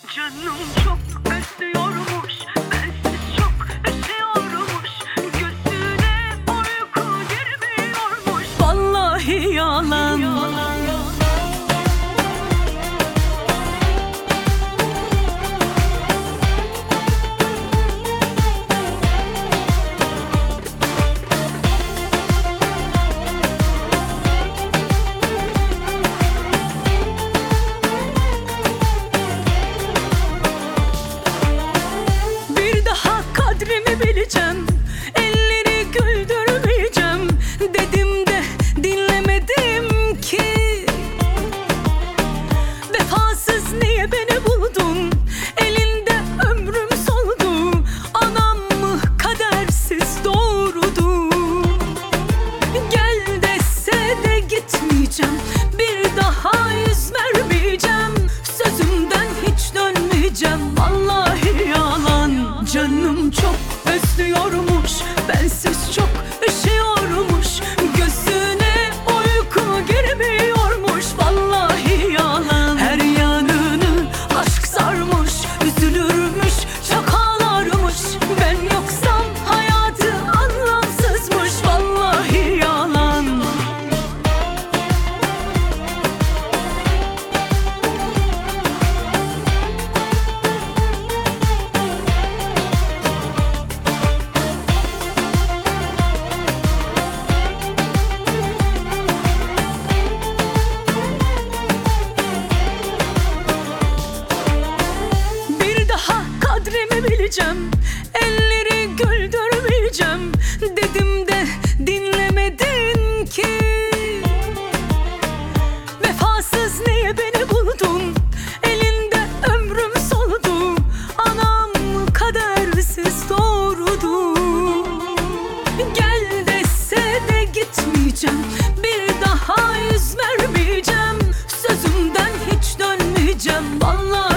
Canım çok özlüyormuş, bensiz çok üşüyormuş, gözüne uyku girmiyormuş. Vallahi yalan. Kadrimi bileceğim, elleri güldürmeyeceğim dedim de dinlemedim ki. Vefasız niye beni buldun, elinde ömrüm soldu. Anam mı kadersiz doğurdu. Gel dese de gitmeyeceğim, bir daha yüz vermeyeceğim. Sözümden hiç dönmeyeceğim, vallahi yalan. Canım çok özlüyormuş, bensiz çok üşüyormuş, gözüne uyku girmiyormuş. Vallahi yalan. Her yanını aşk sarmış, üzülürmüş, çok ağlarmış. Ben yoksam hayatı anlamsızmış. Vallahi yalan. Kadrimi bileceğim, elleri güldürmeyeceğim dedim de dinlemedin ki. Vefasız niye beni buldun, elinde ömrüm soldu. Anam kadersiz doğurdu. Gel dese de gitmeyeceğim, bir daha yüz vermeyeceğim. Sözümden hiç dönmeyeceğim, vallahi.